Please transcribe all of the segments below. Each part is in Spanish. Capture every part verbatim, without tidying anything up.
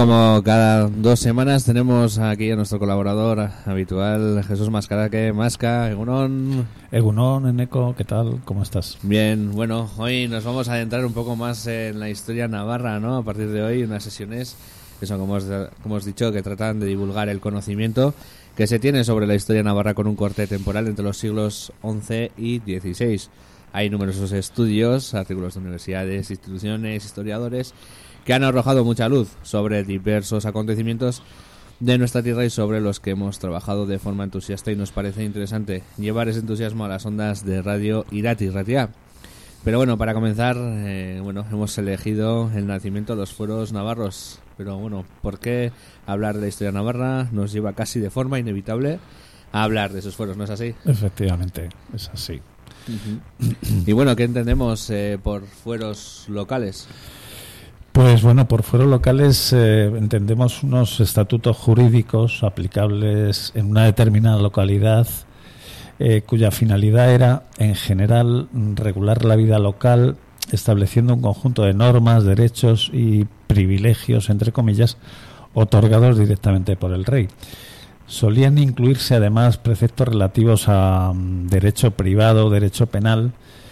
como cada dos semanas tenemos aquí a nuestro colaborador habitual, Jesús Mascaraque. Masca, Egunon. Egunon, Eneco, ¿qué tal? ¿Cómo estás? Bien, bueno, hoy nos vamos a adentrar un poco más en la historia navarra, ¿no? A partir de hoy, unas sesiones que son, como os, como os he dicho, que tratan de divulgar el conocimiento que se tiene sobre la historia navarra con un corte temporal entre los siglos once y dieciséis. Hay numerosos estudios, artículos de universidades, instituciones, historiadores, que han arrojado mucha luz sobre diversos acontecimientos de nuestra tierra y sobre los que hemos trabajado de forma entusiasta, y nos parece interesante llevar ese entusiasmo a las ondas de Radio Irati Ratia. Pero bueno, para comenzar, eh, bueno, hemos elegido el nacimiento de los fueros navarros. Pero bueno, ¿por qué hablar de la historia navarra? Nos lleva casi de forma inevitable a hablar de esos fueros, ¿no es así? Efectivamente, es así. Uh-huh. Y bueno, ¿qué entendemos eh, por fueros locales? Pues bueno, por fueros locales eh, entendemos unos estatutos jurídicos aplicables en una determinada localidad, eh, cuya finalidad era, en general, regular la vida local, estableciendo un conjunto de normas, derechos y privilegios, entre comillas, otorgados directamente por el rey. Solían incluirse además preceptos relativos a um, derecho privado, derecho penal,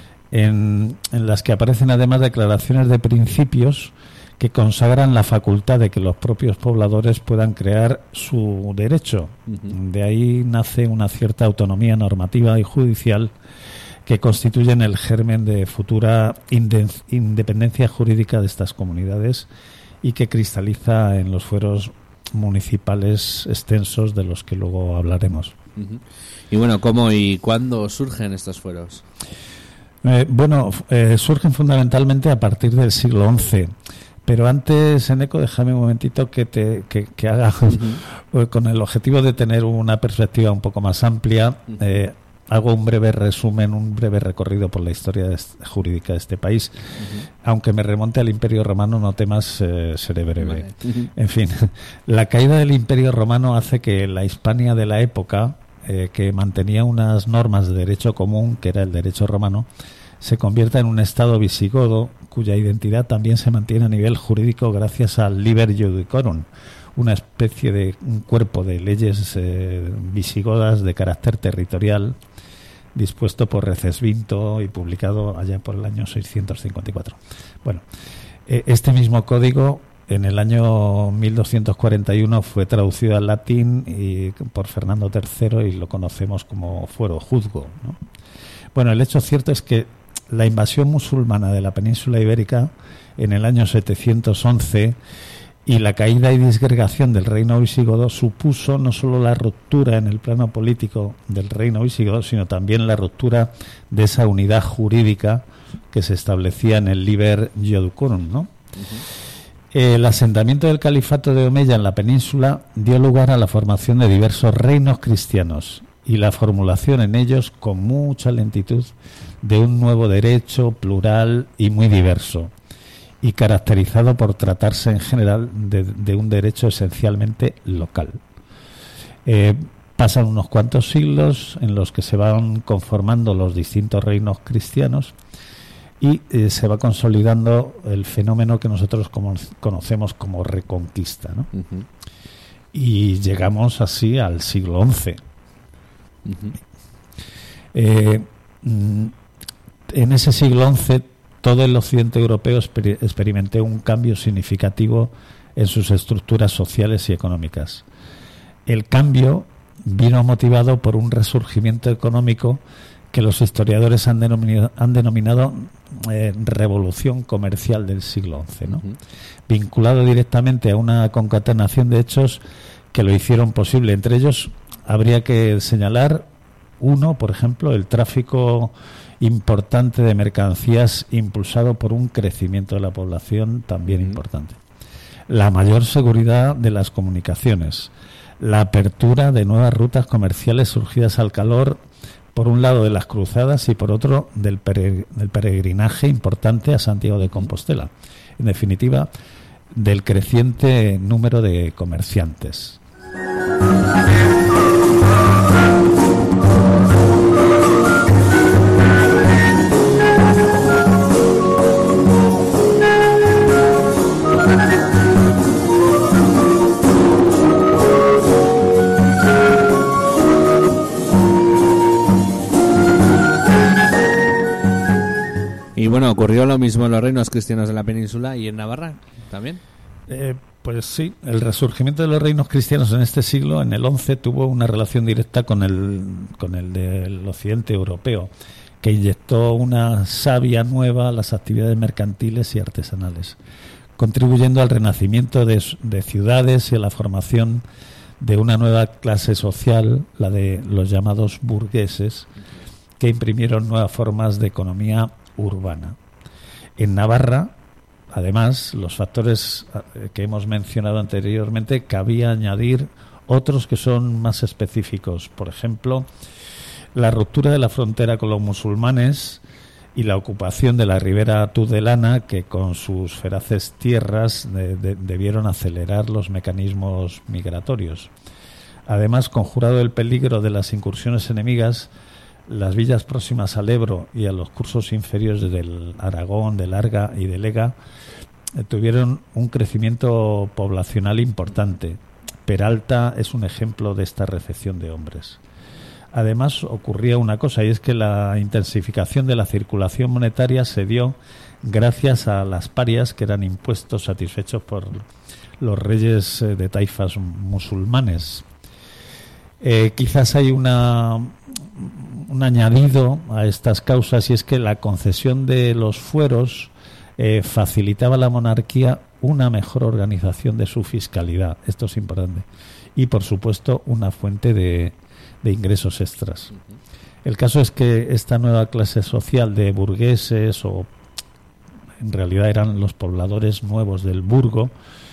en, en las que aparecen además declaraciones de principios que consagran la facultad de que los propios pobladores puedan crear su derecho. Uh-huh. De ahí nace una cierta autonomía normativa y judicial que constituyen el germen de futura inde- independencia jurídica de estas comunidades y que cristaliza en los fueros municipales extensos de los que luego hablaremos. Uh-huh. Y bueno, ¿cómo y cuándo surgen estos fueros? Eh, bueno, eh, surgen fundamentalmente a partir del siglo once. Pero antes, Eneco, déjame un momentito que te que, que haga, uh-huh. con el objetivo de tener una perspectiva un poco más amplia, uh-huh. eh, hago un breve resumen, un breve recorrido por la historia de este, jurídica de este país. Uh-huh. Aunque me remonte al Imperio Romano, no temas, eh, seré breve. Vale. Uh-huh. En fin, la caída del Imperio Romano hace que la Hispania de la época, eh, que mantenía unas normas de derecho común, que era el derecho romano, se convierta en un estado visigodo, cuya identidad también se mantiene a nivel jurídico gracias al Liber Judicorum, una especie de un cuerpo de leyes eh, visigodas de carácter territorial, dispuesto por Recesvinto y publicado allá por el año seiscientos cincuenta y cuatro. Bueno, eh, este mismo código en el año mil doscientos cuarenta y uno fue traducido al latín y por Fernando tercero y lo conocemos como fuero juzgo, ¿no? Bueno, el hecho cierto es que la invasión musulmana de la península ibérica en el año setecientos once y la caída y disgregación del reino visigodo supuso no solo la ruptura en el plano político del reino visigodo, sino también la ruptura de esa unidad jurídica que se establecía en el Liber Judicorum, ¿no? Uh-huh. El asentamiento del califato de Omeya en la península dio lugar a la formación de diversos reinos cristianos y la formulación en ellos, con mucha lentitud, de un nuevo derecho plural y muy diverso, y caracterizado por tratarse en general de, de un derecho esencialmente local. Eh, pasan unos cuantos siglos en los que se van conformando los distintos reinos cristianos y eh, se va consolidando el fenómeno que nosotros como, conocemos como reconquista, ¿no? Uh-huh. Y llegamos así al siglo once. Uh-huh. Eh, en ese siglo once todo el occidente europeo exper- experimentó un cambio significativo en sus estructuras sociales y económicas. El cambio vino motivado por un resurgimiento económico que los historiadores han denominado, han denominado eh, revolución comercial del siglo once, ¿no? Uh-huh. Vinculado directamente a una concatenación de hechos que lo hicieron posible. Entre ellos habría que señalar uno, por ejemplo, el tráfico importante de mercancías impulsado por un crecimiento de la población también uh-huh. importante. La mayor seguridad de las comunicaciones, la apertura de nuevas rutas comerciales surgidas al calor, por un lado de las cruzadas y por otro del, pere- del peregrinaje importante a Santiago de Compostela. En definitiva, del creciente número de comerciantes. ¿ocurrió lo mismo en los reinos cristianos de la península y en Navarra también? Eh, pues sí, el resurgimiento de los reinos cristianos en este siglo, en el once, tuvo una relación directa con el, con el del occidente europeo, que inyectó una savia nueva a las actividades mercantiles y artesanales, contribuyendo al renacimiento de, de ciudades y a la formación de una nueva clase social, la de los llamados burgueses, que imprimieron nuevas formas de economía urbana. En Navarra, además, los factores que hemos mencionado anteriormente, cabía añadir otros que son más específicos. Por ejemplo, la ruptura de la frontera con los musulmanes y la ocupación de la ribera tudelana, que con sus feraces tierras de, de, debieron acelerar los mecanismos migratorios. Además, conjurado el peligro de las incursiones enemigas, las villas próximas al Ebro y a los cursos inferiores del Aragón, del Arga y del Ega eh, tuvieron un crecimiento poblacional importante. Peralta es un ejemplo de esta recepción de hombres. Además, ocurría una cosa, y es que la intensificación de la circulación monetaria se dio gracias a las parias, que eran impuestos satisfechos por los reyes de taifas musulmanes. Eh, quizás hay una, un añadido a estas causas, y es que la concesión de los fueros eh, facilitaba a la monarquía una mejor organización de su fiscalidad. Esto es importante. Y, por supuesto, una fuente de de ingresos extras. El caso es que esta nueva clase social de burgueses, o en realidad eran los pobladores nuevos del burgo,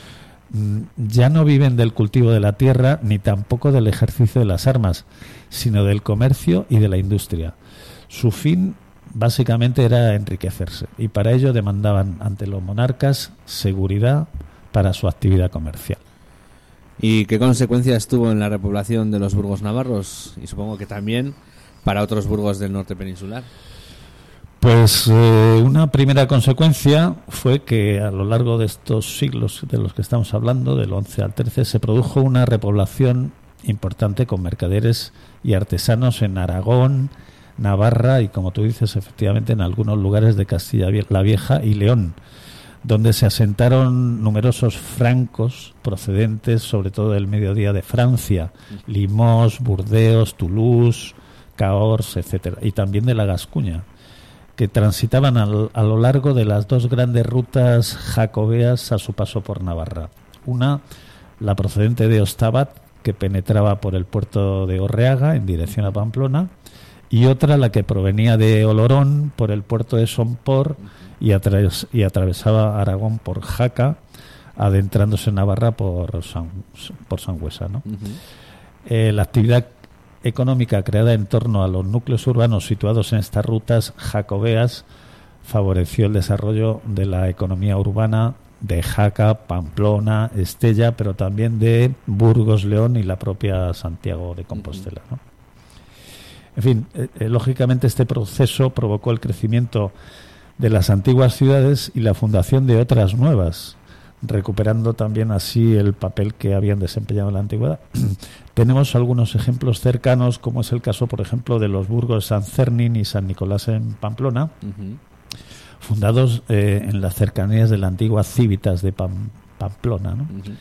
ya no viven del cultivo de la tierra ni tampoco del ejercicio de las armas, sino del comercio y de la industria. Su fin básicamente era enriquecerse, y para ello demandaban ante los monarcas seguridad para su actividad comercial. ¿Y qué consecuencias tuvo en la repoblación de los burgos navarros? Y supongo que también para otros burgos del norte peninsular. Pues eh, una primera consecuencia fue que a lo largo de estos siglos de los que estamos hablando, del once al trece, se produjo una repoblación importante con mercaderes y artesanos en Aragón, Navarra y, como tú dices, efectivamente en algunos lugares de Castilla la Vieja y León, donde se asentaron numerosos francos procedentes sobre todo del mediodía de Francia, Limoges, Burdeos, Toulouse, Cahors, etcétera, y también de la Gascuña, que transitaban al, a lo largo de las dos grandes rutas jacobeas a su paso por Navarra. Una, la procedente de Ostabat, que penetraba por el puerto de Orreaga en dirección a Pamplona, y otra, la que provenía de Olorón por el puerto de Somport y, atraves, y atravesaba Aragón por Jaca, adentrándose en Navarra por, San, por Sangüesa, ¿no? Uh-huh. Eh, la actividad económica creada en torno a los núcleos urbanos situados en estas rutas jacobeas favoreció el desarrollo de la economía urbana de Jaca, Pamplona, Estella, pero también de Burgos, León y la propia Santiago de Compostela, ¿no? En fin, eh, lógicamente este proceso provocó el crecimiento de las antiguas ciudades y la fundación de otras nuevas, recuperando también así el papel que habían desempeñado en la antigüedad. Tenemos algunos ejemplos cercanos, como es el caso, por ejemplo, de los burgos de San Cernín y San Nicolás en Pamplona, uh-huh. fundados eh, en las cercanías de la antigua Cívitas de Pam- Pamplona, ¿no? Uh-huh.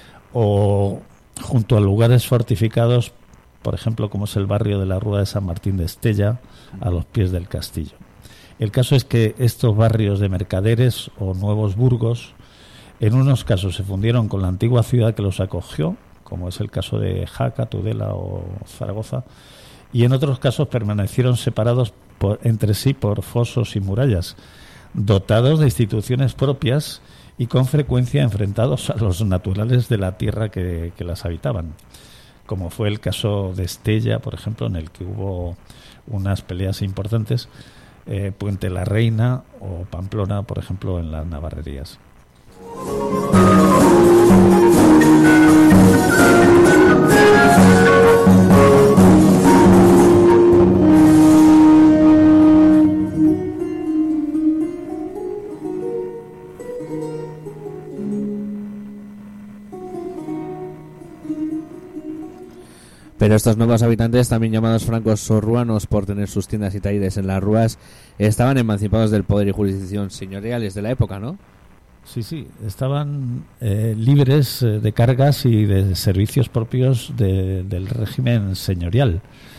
O junto a lugares fortificados, por ejemplo, como es el barrio de la Rúa de San Martín de Estella, a los pies del castillo. El caso es que estos barrios de mercaderes o nuevos burgos, en unos casos se fundieron con la antigua ciudad que los acogió, como es el caso de Jaca, Tudela o Zaragoza, y en otros casos permanecieron separados por, entre sí por fosos y murallas, dotados de instituciones propias y con frecuencia enfrentados a los naturales de la tierra que, que las habitaban, como fue el caso de Estella, por ejemplo, en el que hubo unas peleas importantes, eh, Puente la Reina o Pamplona, por ejemplo, en las Navarrerías. Pero estos nuevos habitantes, también llamados francos o ruanos por tener sus tiendas y talleres en las rúas, estaban emancipados del poder y jurisdicción señoriales de la época, ¿no? Sí, sí, estaban eh, libres eh, de cargas y de servicios propios de, del régimen señorial.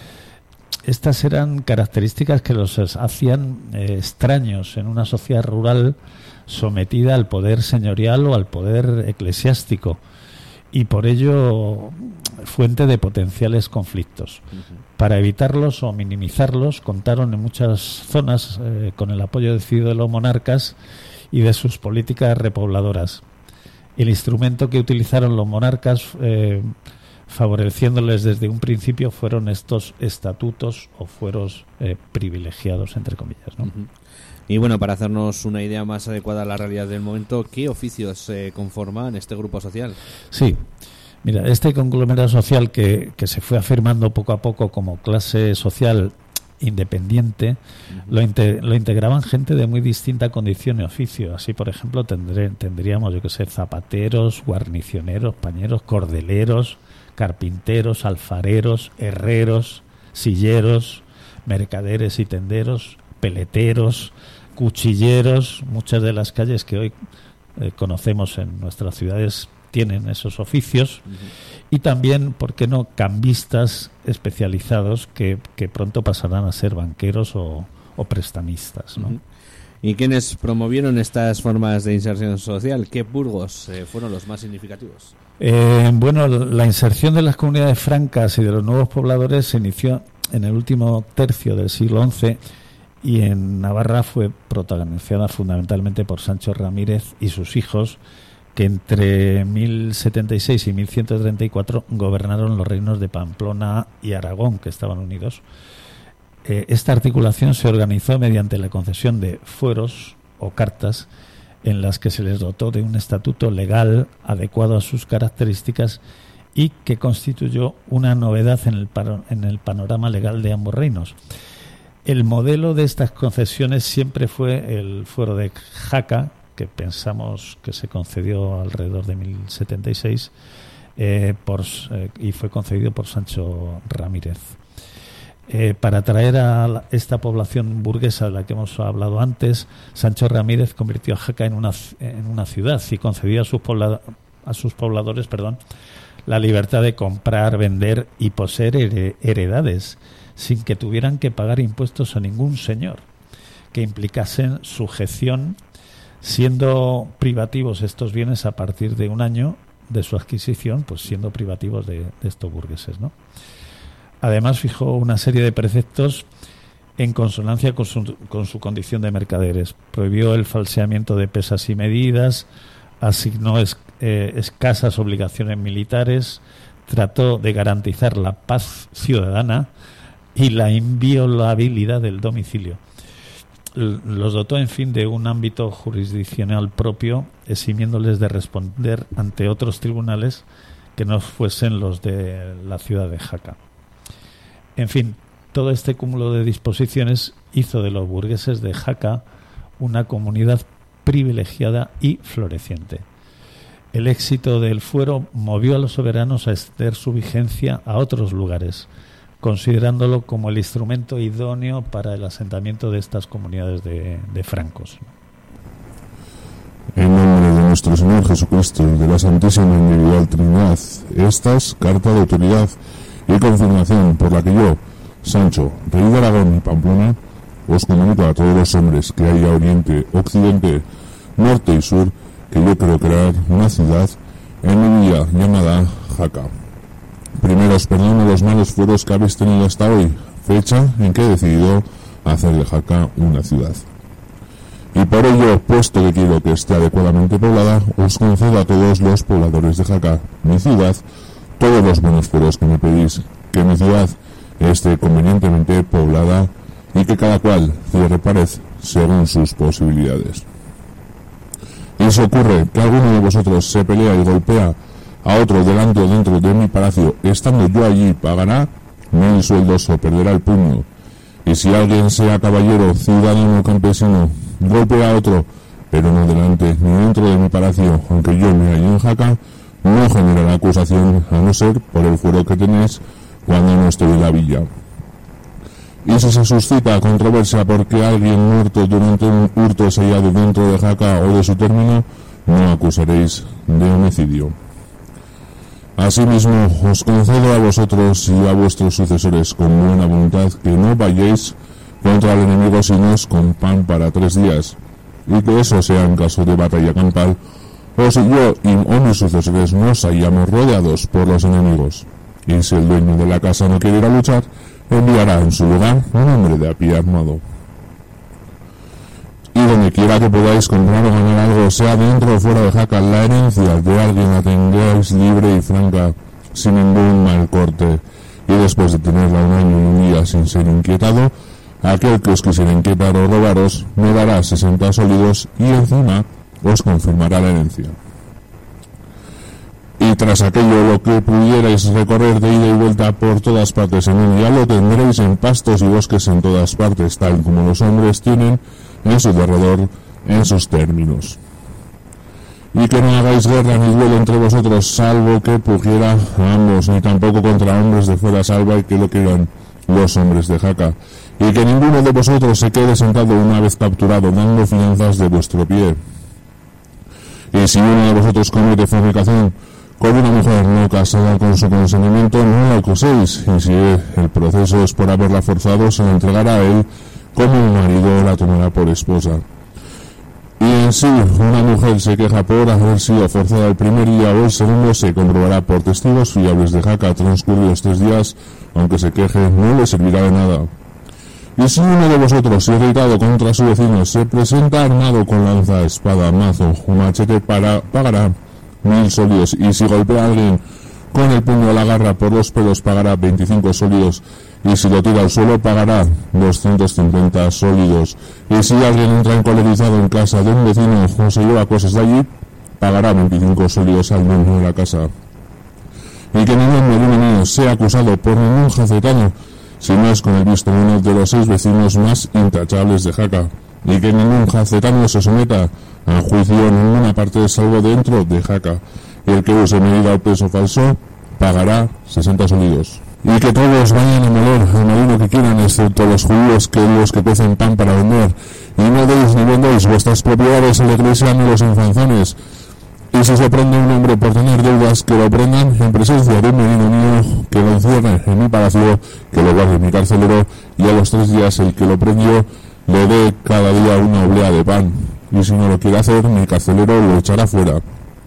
Estas eran características que los hacían eh, extraños en una sociedad rural sometida al poder señorial o al poder eclesiástico, y por ello fuente de potenciales conflictos. Uh-huh. Para evitarlos o minimizarlos, contaron en muchas zonas eh, con el apoyo decidido de los monarcas y de sus políticas repobladoras. El instrumento que utilizaron los monarcas, eh, favoreciéndoles desde un principio, fueron estos estatutos o fueros eh, privilegiados, entre comillas, ¿no? Uh-huh. Y bueno, para hacernos una idea más adecuada a la realidad del momento, ¿qué oficios se eh, conforman este grupo social? Sí, mira, este conglomerado social que, que se fue afirmando poco a poco como clase social independiente, uh-huh. lo, inte- lo integraban gente de muy distinta condición y oficio. Así, por ejemplo, tendré, tendríamos, yo que sé, zapateros, guarnicioneros, pañeros, cordeleros, carpinteros, alfareros, herreros, silleros, mercaderes y tenderos, peleteros, cuchilleros. Muchas de las calles que hoy eh, conocemos en nuestras ciudades tienen esos oficios. Uh-huh. Y también, ¿por qué no?, cambistas especializados que, que pronto pasarán a ser banqueros o, o prestamistas, ¿no? Uh-huh. ¿Y quiénes promovieron estas formas de inserción social? ¿Qué burgos eh, fueron los más significativos? Eh, bueno, la inserción de las comunidades francas y de los nuevos pobladores se inició en el último tercio del siglo once, y en Navarra fue protagonizada fundamentalmente por Sancho Ramírez y sus hijos, que entre mil setenta y seis y mil ciento treinta y cuatro gobernaron los reinos de Pamplona y Aragón, que estaban unidos. Eh, esta articulación se organizó mediante la concesión de fueros o cartas en las que se les dotó de un estatuto legal adecuado a sus características y que constituyó una novedad en el, paro- en el panorama legal de ambos reinos. El modelo de estas concesiones siempre fue el fuero de Jaca, que pensamos que se concedió alrededor de mil setenta y seis, eh, por, eh, y fue concedido por Sancho Ramírez. Eh, para atraer a la, esta población burguesa de la que hemos hablado antes, Sancho Ramírez convirtió a Jaca en una, en una ciudad y concedió a sus, pobla, a sus pobladores perdón, la libertad de comprar, vender y poseer her- heredades, sin que tuvieran que pagar impuestos a ningún señor, que implicasen sujeción, siendo privativos estos bienes a partir de un año de su adquisición, pues siendo privativos de, de estos burgueses, ¿no? Además, fijó una serie de preceptos en consonancia con su, con su condición de mercaderes. Prohibió el falseamiento de pesas y medidas, asignó es, eh, escasas obligaciones militares, trató de garantizar la paz ciudadana y la inviolabilidad del domicilio. Los dotó, en fin, de un ámbito jurisdiccional propio, eximiéndoles de responder ante otros tribunales que no fuesen los de la ciudad de Jaca. En fin, todo este cúmulo de disposiciones hizo de los burgueses de Jaca una comunidad privilegiada y floreciente. El éxito del fuero movió a los soberanos a extender su vigencia a otros lugares, considerándolo como el instrumento idóneo para el asentamiento de estas comunidades de, de francos. En nombre de nuestro Señor Jesucristo y de la Santísima Individual Trinidad, esta es carta de autoridad y confirmación por la que yo, Sancho, rey de Aragón y Pamplona, os comunico a todos los hombres que hay a oriente, occidente, norte y sur, que yo quiero crear una ciudad en mi villa llamada Jaca. Primero os perdono los malos fueros que habéis tenido hasta hoy, fecha en que he decidido hacer de Jaca una ciudad. Y por ello, puesto que quiero que esté adecuadamente poblada, os concedo a todos los pobladores de Jaca, mi ciudad, todos los buenos fueros que me pedís, que mi ciudad esté convenientemente poblada y que cada cual cierre pared según sus posibilidades. Y si ocurre que alguno de vosotros se pelea y golpea a otro delante o dentro de mi palacio, estando yo allí, pagará mil sueldos o perderá el puño. Y si alguien, sea caballero, ciudadano o campesino, golpea a otro, pero no delante ni dentro de mi palacio, aunque yo me hallo en Jaca, no generará acusación, a no ser por el fuero que tenéis cuando no estoy en la villa. Y si se suscita controversia porque alguien muerto durante un hurto se hallado dentro de Jaca o de su término, no acusaréis de homicidio. Asimismo, os concedo a vosotros y a vuestros sucesores con buena voluntad que no vayáis contra el enemigo sino con pan para tres días, y que eso sea en caso de batalla campal, o si yo y o mis sucesores nos hallamos rodeados por los enemigos. Y si el dueño de la casa no quiere ir a luchar, enviará en su lugar un hombre de a pie armado. Y donde quiera que podáis comprar o ganar algo, sea dentro o fuera de Jaca, la herencia de alguien la tengáis libre y franca, sin ningún mal corte, y después de tenerla un año y un día sin ser inquietado, aquel que os quisiera inquietar o robaros me dará sesenta sólidos y encima os confirmará la herencia. Y tras aquello lo que pudierais recorrer de ida y vuelta por todas partes en un día lo tendréis en pastos y bosques en todas partes, tal como los hombres tienen en su derredor, en sus términos. Y que no hagáis guerra ni duelo entre vosotros, salvo que pugiera a ambos, ni tampoco contra hombres de fuera salva y que lo quieran los hombres de Jaca. Y que ninguno de vosotros se quede sentado una vez capturado, dando finanzas de vuestro pie. Y si uno de vosotros comete fornicación con una mujer no casada con su consentimiento, no la acuséis, y si el proceso es por haberla forzado, se la entregará a él como un marido la tomará por esposa. Y en sí, una mujer se queja por haber sido forzada el primer día o el segundo, se comprobará por testigos fiables de Jaca transcurridos tres días, aunque se queje, no le servirá de nada. Y si uno de vosotros, irritado contra su vecino, se presenta armado con lanza, espada, mazo o machete, para, pagará mil sólidos, y si golpea a alguien con el puño o la garra por los pelos, pagará veinticinco sólidos, y si lo tira al suelo, pagará doscientos cincuenta sólidos, y si alguien entra encolerizado en casa de un vecino o se lleva cosas de allí, pagará veinticinco sólidos al dueño de la casa. Y que ningún vecino mío sea acusado por ningún jacetano, si no es con el visto uno de los seis vecinos más intachables de Jaca, y que ningún jacetano se someta a juicio en ninguna parte salvo dentro de Jaca, y el que use medida o peso falso pagará sesenta sólidos. Y que todos vayan a moler al marino que quieran, excepto los judíos, que los que pecen pan para vender, y no deis ni vendéis vuestras propiedades en la iglesia ni los infanzones. Y si se prende un hombre por tener deudas, que lo prendan en presencia de un menino mío, que lo encierre en mi palacio, que lo guarde mi carcelero, y a los tres días el que lo prendió le dé cada día una oblea de pan, y si no lo quiere hacer, mi carcelero lo echará fuera.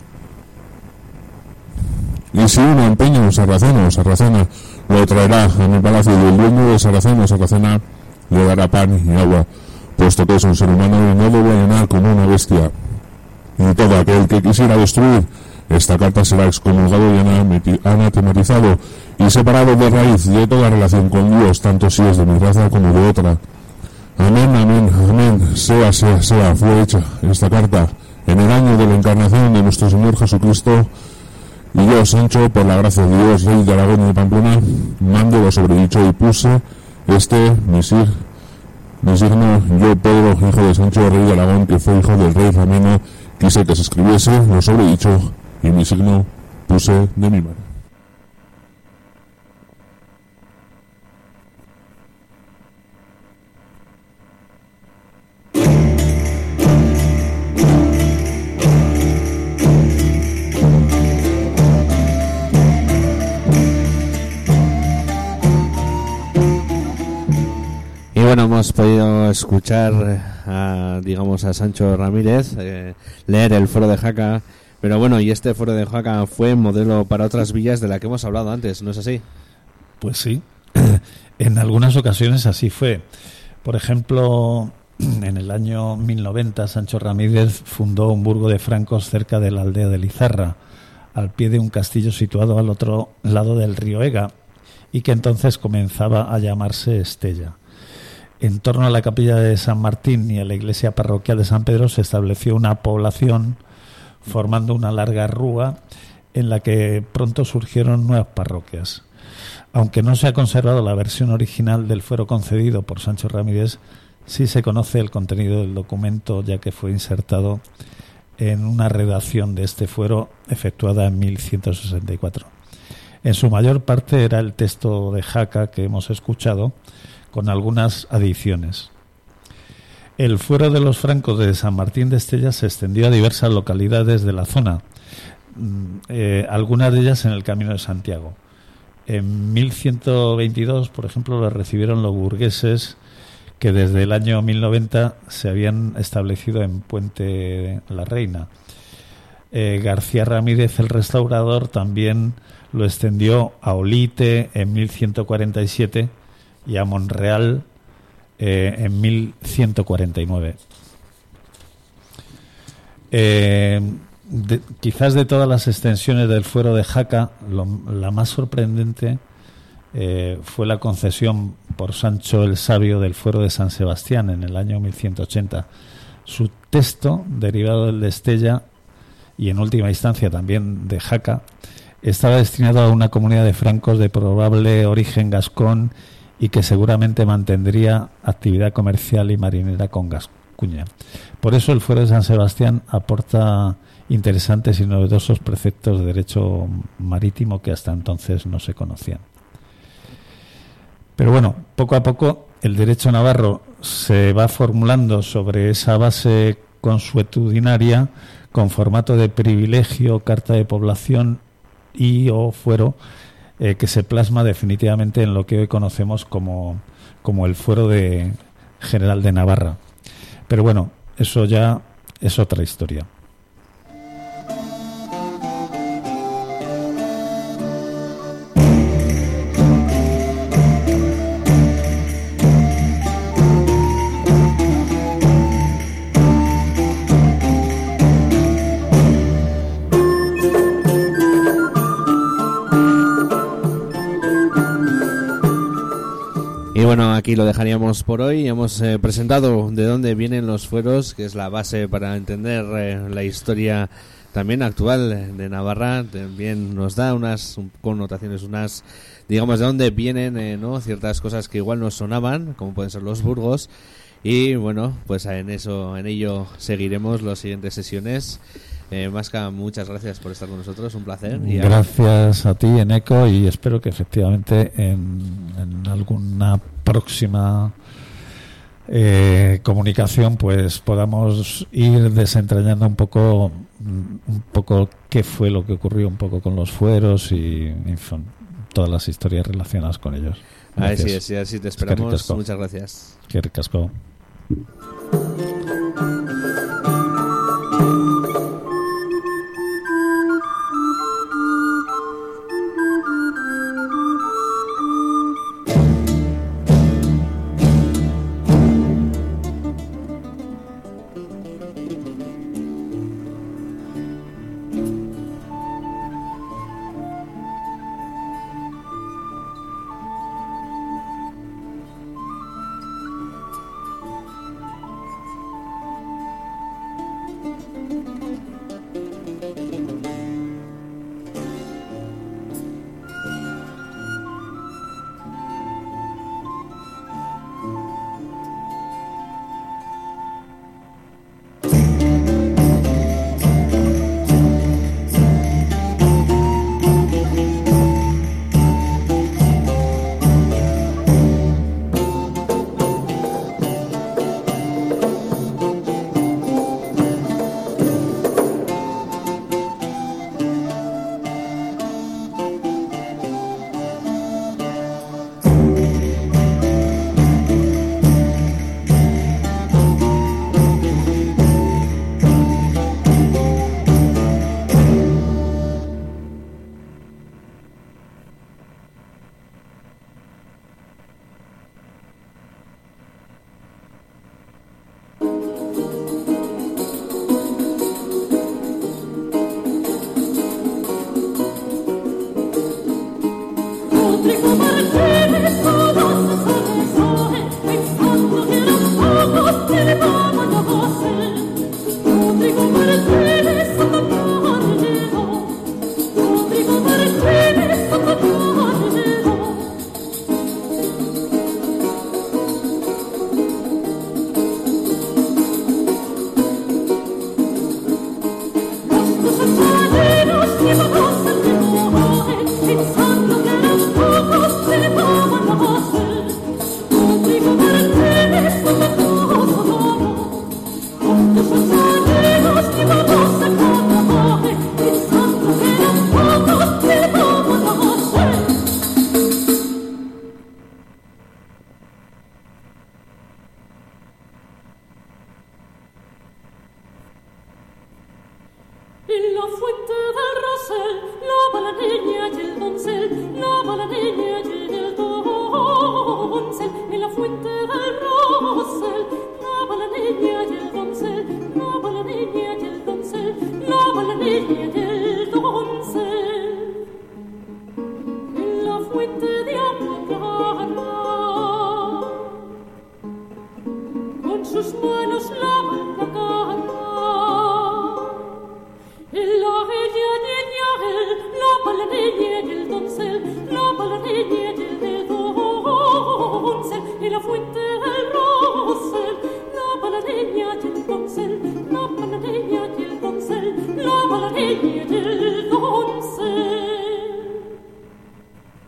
Y si uno empeña un sarraceno o sarracena, lo traerá a mi palacio, y el dueño de sarraceno o sarracena le dará pan y agua, puesto que es un ser humano y no debe llenar como una bestia. Y todo aquel que quisiera destruir esta carta será excomulgado y anatematizado y separado de raíz de toda relación con Dios, tanto si es de mi raza como de otra. Amén, amén, amén, sea, sea, sea, fue hecha esta carta en el año de la encarnación de nuestro Señor Jesucristo, y yo, Sancho, por la gracia de Dios, rey de Aragón y de Pamplona, mando lo sobredicho y puse este, mi sir, mi signo, yo, Pedro, hijo de Sancho, rey de Aragón, que fue hijo del rey Rameno, quise que se escribiese lo sobredicho, y mi signo puse de mi mano. Bueno, hemos podido escuchar a, digamos, a Sancho Ramírez eh, leer el Foro de Jaca, pero bueno, y este Foro de Jaca fue modelo para otras villas de la que hemos hablado antes, ¿no es así? Pues sí, en algunas ocasiones así fue. Por ejemplo, en el año mil noventa, Sancho Ramírez fundó un burgo de francos cerca de la aldea de Lizarra, al pie de un castillo situado al otro lado del río Ega, y que entonces comenzaba a llamarse Estella. En torno a la capilla de San Martín y a la iglesia parroquial de San Pedro se estableció una población formando una larga rúa en la que pronto surgieron nuevas parroquias. Aunque no se ha conservado la versión original del fuero concedido por Sancho Ramírez, sí se conoce el contenido del documento, ya que fue insertado en una redacción de este fuero efectuada en mil ciento sesenta y cuatro. En su mayor parte era el texto de Jaca que hemos escuchado, con algunas adiciones. El fuero de los francos de San Martín de Estella se extendió a diversas localidades de la zona, eh, algunas de ellas en el Camino de Santiago. En mil ciento veintidós, por ejemplo, lo recibieron los burgueses que desde el año mil noventa se habían establecido en Puente la Reina. Eh, García Ramírez, el restaurador, también lo extendió a Olite en mil ciento cuarenta y siete y a Monreal eh, en mil ciento cuarenta y nueve. Eh, de, quizás de todas las extensiones del fuero de Jaca, lo, la más sorprendente eh, fue la concesión por Sancho el Sabio del fuero de San Sebastián en el año mil ciento ochenta. Su texto, derivado del de Estella y en última instancia también de Jaca, estaba destinado a una comunidad de francos de probable origen gascón y que seguramente mantendría actividad comercial y marinera con Gascuña. Por eso el fuero de San Sebastián aporta interesantes y novedosos preceptos de derecho marítimo que hasta entonces no se conocían. Pero bueno, poco a poco el derecho navarro se va formulando sobre esa base consuetudinaria con formato de privilegio, carta de población y o fuero, eh, que se plasma definitivamente en lo que hoy conocemos como, como el fuero de General de Navarra. Pero bueno, eso ya es otra historia. Y bueno, aquí lo dejaríamos por hoy. Hemos eh, presentado de dónde vienen los fueros, que es la base para entender eh, la historia también actual de Navarra. También nos da unas connotaciones, unas, digamos, de dónde vienen eh, ¿no? ciertas cosas que igual nos sonaban, como pueden ser los burgos. Y bueno, pues en eso, en ello seguiremos las siguientes sesiones. Eh, Masca, muchas gracias por estar con nosotros, un placer. Y gracias a ti, Eneco, y espero que efectivamente en, en alguna próxima eh, comunicación pues podamos ir desentrañando un poco un poco qué fue lo que ocurrió un poco con los fueros y en fin, todas las historias relacionadas con ellos. Así es, y así te esperamos. Muchas gracias. Qué ricasco. It's fuente del rosel, lava la niña y el doncel, lava la niña y el doncel, lava la niña y el doncel. En la fuente de agua clara, con sus manos lavan la cara. En la ella niña, el, lava la niña y el doncel, lava la niña y el doncel. En la fuente del rosel,